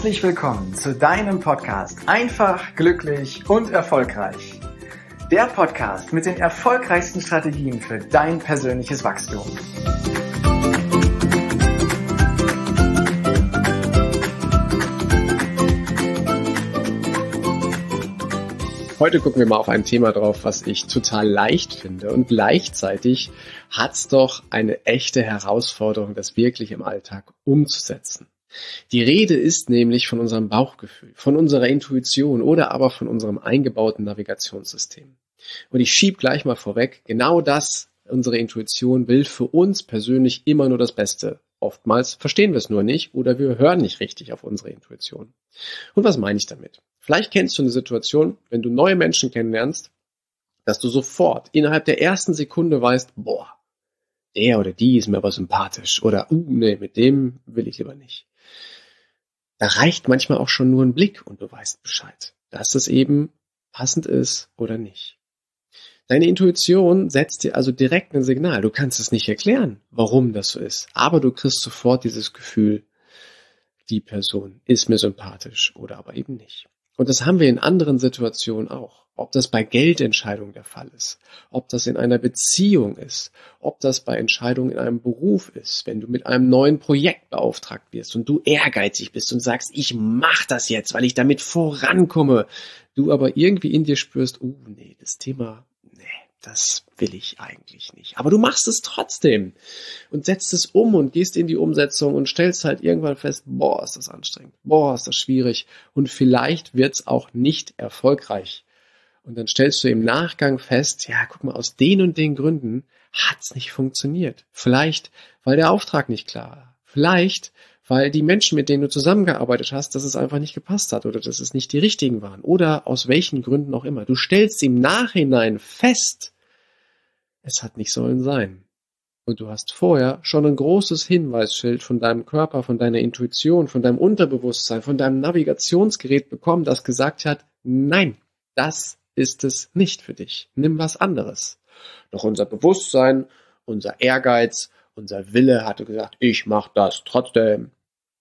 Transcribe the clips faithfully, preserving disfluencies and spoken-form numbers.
Herzlich willkommen zu deinem Podcast Einfach, glücklich und erfolgreich. Der Podcast mit den erfolgreichsten Strategien für dein persönliches Wachstum. Heute gucken wir mal auf ein Thema drauf, was ich total leicht finde, und gleichzeitig hat es doch eine echte Herausforderung, das wirklich im Alltag umzusetzen. Die Rede ist nämlich von unserem Bauchgefühl, von unserer Intuition oder aber von unserem eingebauten Navigationssystem. Und ich schiebe gleich mal vorweg, genau das, unsere Intuition will für uns persönlich immer nur das Beste. Oftmals verstehen wir es nur nicht oder wir hören nicht richtig auf unsere Intuition. Und was meine ich damit? Vielleicht kennst du eine Situation, wenn du neue Menschen kennenlernst, dass du sofort innerhalb der ersten Sekunde weißt, boah, der oder die ist mir aber sympathisch oder, uh, nee, mit dem will ich lieber nicht. Da reicht manchmal auch schon nur ein Blick und du weißt Bescheid, dass es eben passend ist oder nicht. Deine Intuition setzt dir also direkt ein Signal. Du kannst es nicht erklären, warum das so ist, aber du kriegst sofort dieses Gefühl, die Person ist mir sympathisch oder aber eben nicht. Und das haben wir in anderen Situationen auch. Ob das bei Geldentscheidungen der Fall ist, ob das in einer Beziehung ist, ob das bei Entscheidungen in einem Beruf ist, wenn du mit einem neuen Projekt beauftragt wirst und du ehrgeizig bist und sagst, ich mach das jetzt, weil ich damit vorankomme, du aber irgendwie in dir spürst, oh nee, das Thema, nee, das will ich eigentlich nicht. Aber du machst es trotzdem und setzt es um und gehst in die Umsetzung und stellst halt irgendwann fest, boah, ist das anstrengend, boah, ist das schwierig und vielleicht wird's auch nicht erfolgreich. Und dann stellst du im Nachgang fest, ja, guck mal, aus den und den Gründen hat's nicht funktioniert. Vielleicht, weil der Auftrag nicht klar war. Vielleicht, weil die Menschen, mit denen du zusammengearbeitet hast, dass es einfach nicht gepasst hat oder dass es nicht die richtigen waren. Oder aus welchen Gründen auch immer. Du stellst im Nachhinein fest, es hat nicht sollen sein. Und du hast vorher schon ein großes Hinweisschild von deinem Körper, von deiner Intuition, von deinem Unterbewusstsein, von deinem Navigationsgerät bekommen, das gesagt hat, nein, das ist es nicht für dich. Nimm was anderes. Doch unser Bewusstsein, unser Ehrgeiz, unser Wille hatte gesagt, ich mach das trotzdem.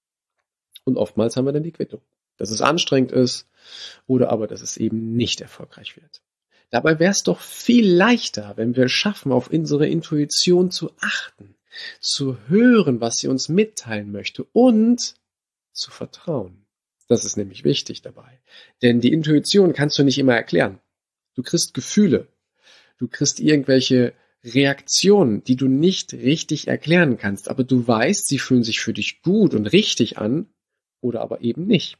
Und oftmals haben wir dann die Quittung, dass es anstrengend ist oder aber, dass es eben nicht erfolgreich wird. Dabei wäre es doch viel leichter, wenn wir es schaffen, auf unsere Intuition zu achten, zu hören, was sie uns mitteilen möchte und zu vertrauen. Das ist nämlich wichtig dabei. Denn die Intuition kannst du nicht immer erklären. Du kriegst Gefühle, du kriegst irgendwelche Reaktionen, die du nicht richtig erklären kannst, aber du weißt, sie fühlen sich für dich gut und richtig an oder aber eben nicht.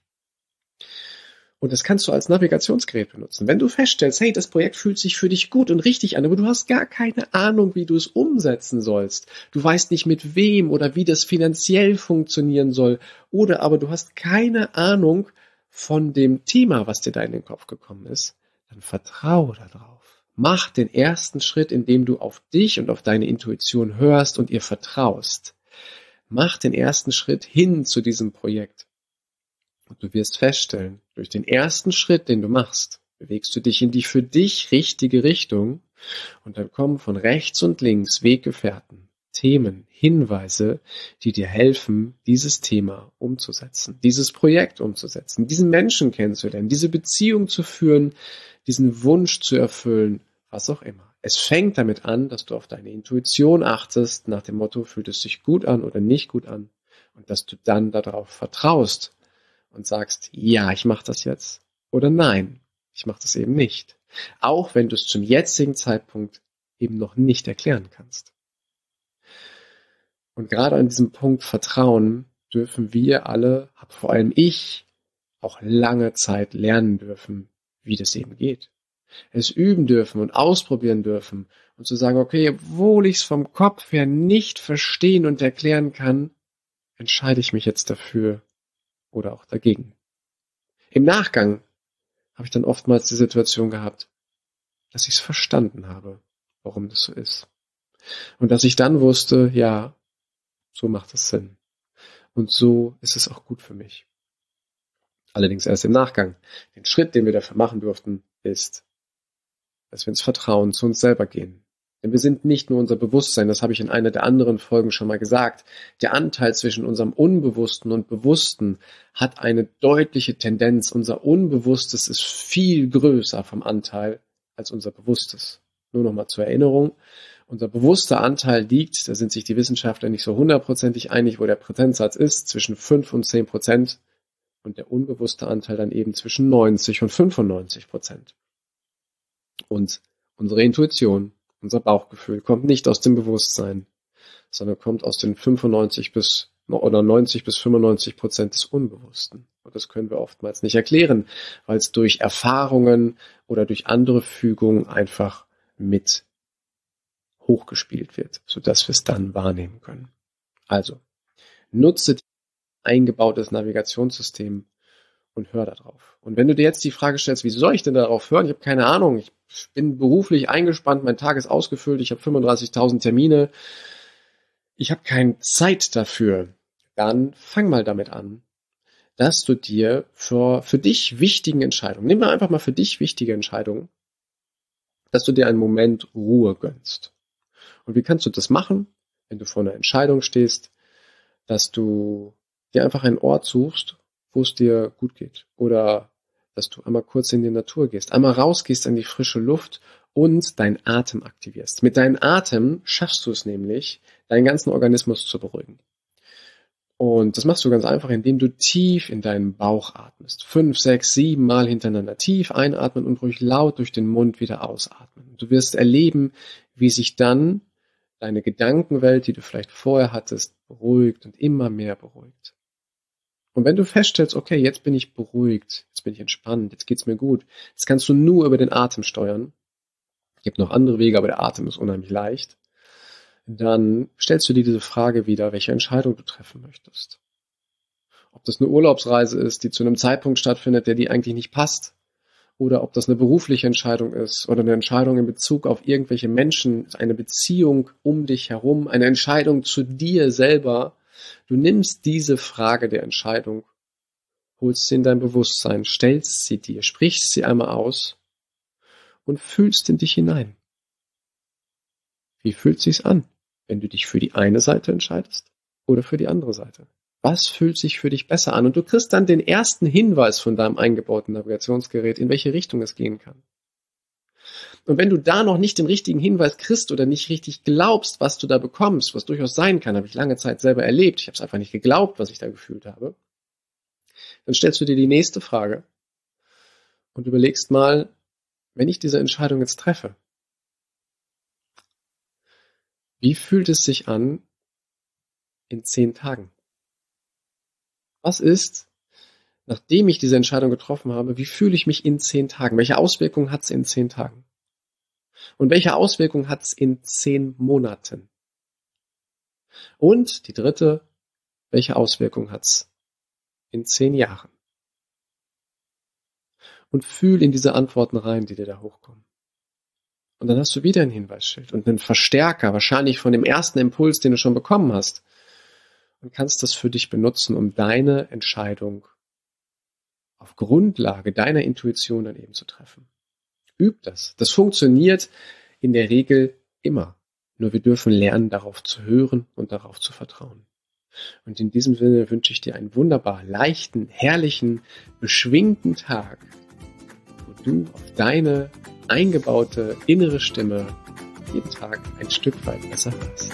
Und das kannst du als Navigationsgerät benutzen. Wenn du feststellst, hey, das Projekt fühlt sich für dich gut und richtig an, aber du hast gar keine Ahnung, wie du es umsetzen sollst. Du weißt nicht mit wem oder wie das finanziell funktionieren soll. Oder aber du hast keine Ahnung von dem Thema, was dir da in den Kopf gekommen ist. Dann vertraue darauf. Mach den ersten Schritt, indem du auf dich und auf deine Intuition hörst und ihr vertraust. Mach den ersten Schritt hin zu diesem Projekt. Und du wirst feststellen, durch den ersten Schritt, den du machst, bewegst du dich in die für dich richtige Richtung und dann kommen von rechts und links Weggefährten, Themen, Hinweise, die dir helfen, dieses Thema umzusetzen, dieses Projekt umzusetzen, diesen Menschen kennenzulernen, diese Beziehung zu führen, diesen Wunsch zu erfüllen, was auch immer. Es fängt damit an, dass du auf deine Intuition achtest, nach dem Motto, fühlt es sich gut an oder nicht gut an und dass du dann darauf vertraust, und sagst, ja, ich mache das jetzt oder nein, ich mache das eben nicht. Auch wenn du es zum jetzigen Zeitpunkt eben noch nicht erklären kannst. Und gerade an diesem Punkt Vertrauen dürfen wir alle, hab vor allem ich, auch lange Zeit lernen dürfen, wie das eben geht. Es üben dürfen und ausprobieren dürfen und zu sagen, okay, obwohl ich es vom Kopf her nicht verstehen und erklären kann, entscheide ich mich jetzt dafür, oder auch dagegen. Im Nachgang habe ich dann oftmals die Situation gehabt, dass ich es verstanden habe, warum das so ist. Und dass ich dann wusste, ja, so macht es Sinn. Und so ist es auch gut für mich. Allerdings erst im Nachgang. Den Schritt, den wir dafür machen durften, ist, dass wir ins Vertrauen zu uns selber gehen. Denn wir sind nicht nur unser Bewusstsein, das habe ich in einer der anderen Folgen schon mal gesagt. Der Anteil zwischen unserem Unbewussten und Bewussten hat eine deutliche Tendenz. Unser Unbewusstes ist viel größer vom Anteil als unser Bewusstes. Nur noch mal zur Erinnerung. Unser bewusster Anteil liegt, da sind sich die Wissenschaftler nicht so hundertprozentig einig, wo der Prozentsatz ist, zwischen fünf und zehn Prozent. Und der unbewusste Anteil dann eben zwischen neunzig und fünfundneunzig Prozent. Und unsere Intuition, unser Bauchgefühl kommt nicht aus dem Bewusstsein, sondern kommt aus den fünfundneunzig bis oder neunzig bis fünfundneunzig Prozent des Unbewussten. Und das können wir oftmals nicht erklären, weil es durch Erfahrungen oder durch andere Fügungen einfach mit hochgespielt wird, sodass wir es dann wahrnehmen können. Also, nutze eingebautes Navigationssystem und hör da drauf. Und wenn du dir jetzt die Frage stellst, wie soll ich denn darauf hören? Ich habe keine Ahnung, ich bin beruflich eingespannt, mein Tag ist ausgefüllt, ich habe fünfunddreißigtausend Termine, ich habe keine Zeit dafür. Dann fang mal damit an, dass du dir für, für dich wichtigen Entscheidungen, nimm mal einfach mal für dich wichtige Entscheidungen, dass du dir einen Moment Ruhe gönnst. Und wie kannst du das machen, wenn du vor einer Entscheidung stehst, dass du dir einfach einen Ort suchst, wo es dir gut geht. Oder dass du einmal kurz in die Natur gehst, einmal rausgehst an die frische Luft und deinen Atem aktivierst. Mit deinem Atem schaffst du es nämlich, deinen ganzen Organismus zu beruhigen. Und das machst du ganz einfach, indem du tief in deinen Bauch atmest. Fünf, sechs, sieben Mal hintereinander tief einatmen und ruhig laut durch den Mund wieder ausatmen. Du wirst erleben, wie sich dann deine Gedankenwelt, die du vielleicht vorher hattest, beruhigt und immer mehr beruhigt. Und wenn du feststellst, okay, jetzt bin ich beruhigt, jetzt bin ich entspannt, jetzt geht's mir gut, das kannst du nur über den Atem steuern. Es gibt noch andere Wege, aber der Atem ist unheimlich leicht. Dann stellst du dir diese Frage wieder, welche Entscheidung du treffen möchtest. Ob das eine Urlaubsreise ist, die zu einem Zeitpunkt stattfindet, der dir eigentlich nicht passt, oder ob das eine berufliche Entscheidung ist oder eine Entscheidung in Bezug auf irgendwelche Menschen, eine Beziehung um dich herum, eine Entscheidung zu dir selber. Du nimmst diese Frage der Entscheidung, holst sie in dein Bewusstsein, stellst sie dir, sprichst sie einmal aus und fühlst in dich hinein. Wie fühlt sich's an, wenn du dich für die eine Seite entscheidest oder für die andere Seite? Was fühlt sich für dich besser an? Und du kriegst dann den ersten Hinweis von deinem eingebauten Navigationsgerät, in welche Richtung es gehen kann. Und wenn du da noch nicht den richtigen Hinweis kriegst oder nicht richtig glaubst, was du da bekommst, was durchaus sein kann, habe ich lange Zeit selber erlebt, ich habe es einfach nicht geglaubt, was ich da gefühlt habe, dann stellst du dir die nächste Frage und überlegst mal, wenn ich diese Entscheidung jetzt treffe, wie fühlt es sich an in zehn Tagen? Was ist, nachdem ich diese Entscheidung getroffen habe, wie fühle ich mich in zehn Tagen? Welche Auswirkungen hat es in zehn Tagen? Und welche Auswirkungen hat es in zehn Monaten? Und die dritte, welche Auswirkungen hat es in zehn Jahren? Und fühl in diese Antworten rein, die dir da hochkommen. Und dann hast du wieder ein Hinweisschild und einen Verstärker, wahrscheinlich von dem ersten Impuls, den du schon bekommen hast. Und kannst das für dich benutzen, um deine Entscheidung auf Grundlage deiner Intuition dann eben zu treffen. Üb das. Das funktioniert in der Regel immer. Nur wir dürfen lernen, darauf zu hören und darauf zu vertrauen. Und in diesem Sinne wünsche ich dir einen wunderbar leichten, herrlichen, beschwingten Tag, wo du auf deine eingebaute innere Stimme jeden Tag ein Stück weit besser hörst.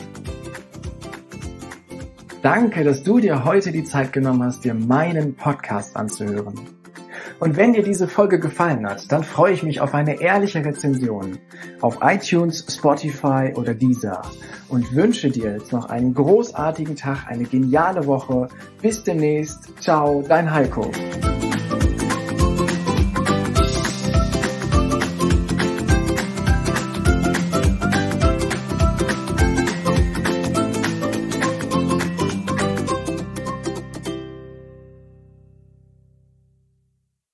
Danke, dass du dir heute die Zeit genommen hast, dir meinen Podcast anzuhören. Und wenn dir diese Folge gefallen hat, dann freue ich mich auf eine ehrliche Rezension auf iTunes, Spotify oder Deezer und wünsche dir jetzt noch einen großartigen Tag, eine geniale Woche. Bis demnächst. Ciao, dein Heiko.